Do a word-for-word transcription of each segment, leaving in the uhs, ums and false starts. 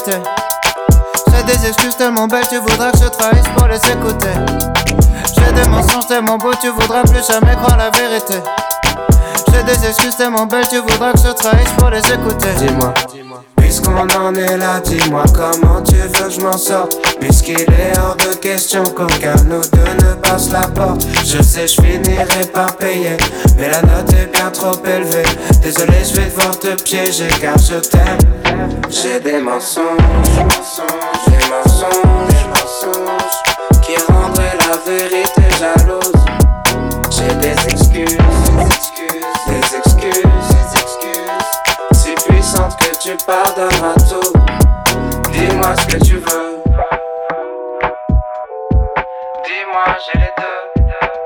vérité. J'ai des excuses tellement belles, tu voudras que je trahisse pour les écouter. J'ai des mensonges tellement beaux, tu voudras plus jamais croire la vérité. J'ai des excuses tellement belles, tu voudras que je trahisse pour les écouter. Dis-moi, puisqu'on en est là, dis-moi comment tu veux que je m'en sorte. Puisqu'il est hors de question qu'aucun de nous deux ne passe la porte. Je sais, je finirai par payer, mais la note est bien trop élevée. Désolé, je vais devoir te piéger car je t'aime. J'ai des mensonges, des mensonges, des mensonges qui rendraient la vérité jalouse. J'ai des excuses, des excuses, des excuses si puissantes que tu pardonneras tout. Dis-moi ce que tu veux. Dis-moi, j'ai les deux.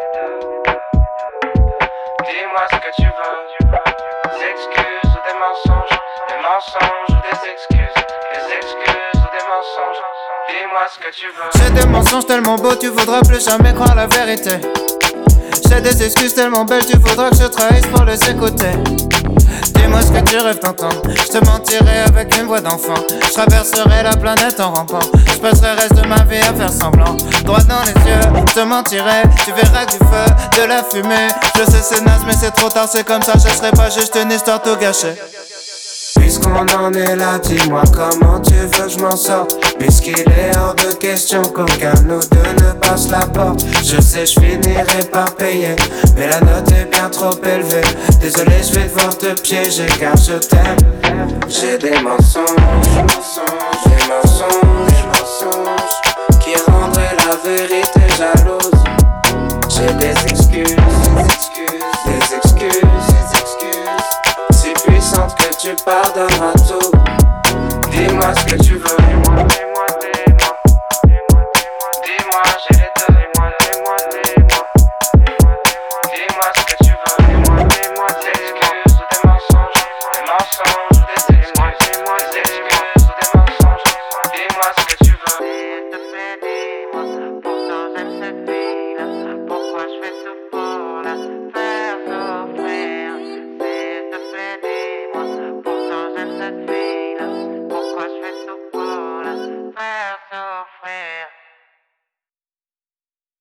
Dis-moi ce que tu veux. Des excuses ou des mensonges, des mensonges ou des excuses, des excuses ou des mensonges. Dis-moi ce que tu veux. J'ai des mensonges tellement beaux, tu voudras plus jamais croire la vérité. J'ai des excuses tellement belles, tu voudras que je trahisse pour les écouter. Dis-moi ce que tu rêves d'entendre. Je te mentirai avec une voix d'enfant. Je traverserai la planète en rampant. Je passerai le reste de ma vie à faire semblant. Droit dans les yeux, je te mentirai. Tu verras que du feu, de la fumée. Je sais c'est naze mais c'est trop tard, c'est comme ça. Je serai pas juste une histoire tout gâchée. Puisqu'on en est là, dis-moi comment tu veux que je m'en sorte. Puisqu'il est hors de question qu'aucun de nous deux ne passe la porte. Je sais, je finirai par payer, mais la note est bien trop élevée. Désolé, je vais devoir te piéger car je t'aime. J'ai des mensonges, des mensonges, des mensonges